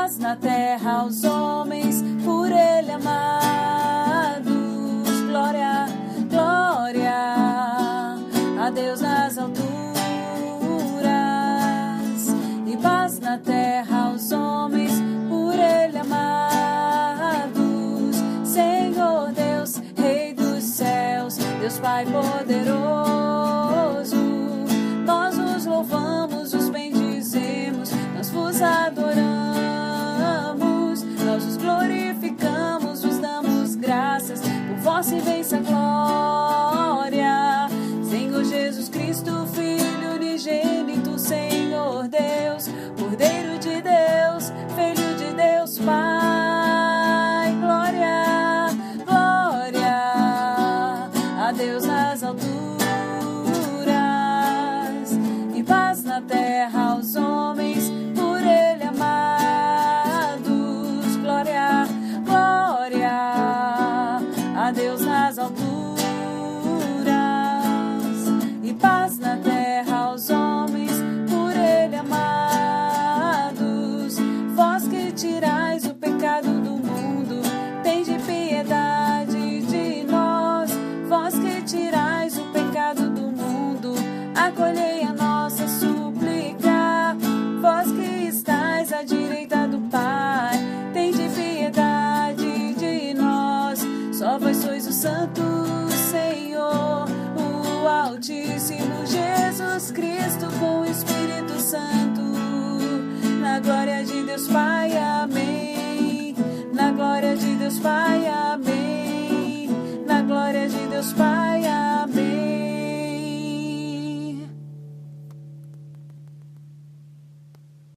paz na terra aos homens por Ele amados. Glória, glória a Deus nas alturas, e paz na terra aos homens por Ele amados. Senhor Deus, Rei dos céus, Deus Pai poderoso, nós os louvamos, os bendizemos, nós vos adoramos, nós os glorificamos, vos damos graças por vossa imensa glória. Senhor Jesus Cristo, Filho unigênito, Senhor Deus, Cordeiro de Deus, Filho de Deus, Pai. Glória, glória a Deus nas alturas, e paz na terra aos homens por Ele amados. Glória, glória a Deus nas alturas, e paz na terra aos homens por Ele amados. Vós que tirais o pecado do mundo, tende piedade de nós. Vós que tirais o pecado do mundo, acolhei a nossa súplica. Vós que estais à direita do Pai, tende piedade de nós. Só vós sois o Santo Senhor, o Altíssimo Jesus Cristo com o Espírito Santo. Na glória de Deus Pai, amém. Na glória de Deus Pai, amém. Na glória de Deus Pai,